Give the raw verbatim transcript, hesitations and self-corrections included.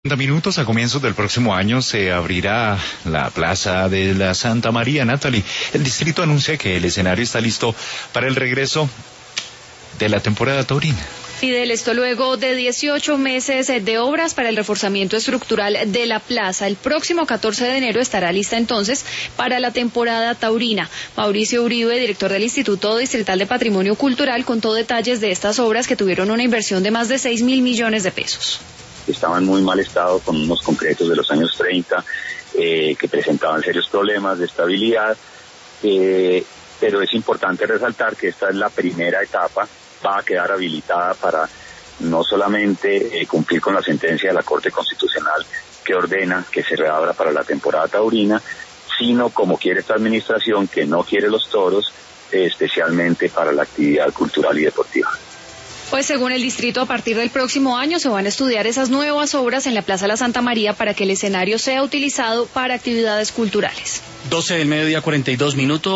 Minutos a comienzos del próximo año se abrirá la Plaza de la Santa María. Natalie, el distrito anuncia que el escenario está listo para el regreso de la temporada taurina. Fidel, esto luego de dieciocho meses de obras para el reforzamiento estructural de la plaza. El próximo catorce de enero estará lista entonces para la temporada taurina. Mauricio Uribe, director del Instituto Distrital de Patrimonio Cultural, contó detalles de estas obras que tuvieron una inversión de más de seis mil millones de pesos. Estaban en muy mal estado, con unos concretos de los años treinta, eh, que presentaban serios problemas de estabilidad, eh, pero es importante resaltar que esta es la primera etapa, va a quedar habilitada para no solamente eh, cumplir con la sentencia de la Corte Constitucional que ordena que se reabra para la temporada taurina, sino como quiere esta administración, que no quiere los toros, eh, especialmente para la actividad cultural y deportiva. Pues según el distrito, a partir del próximo año se van a estudiar esas nuevas obras en la Plaza La Santa María para que el escenario sea utilizado para actividades culturales. doce del mediodía, cuarenta y dos minutos.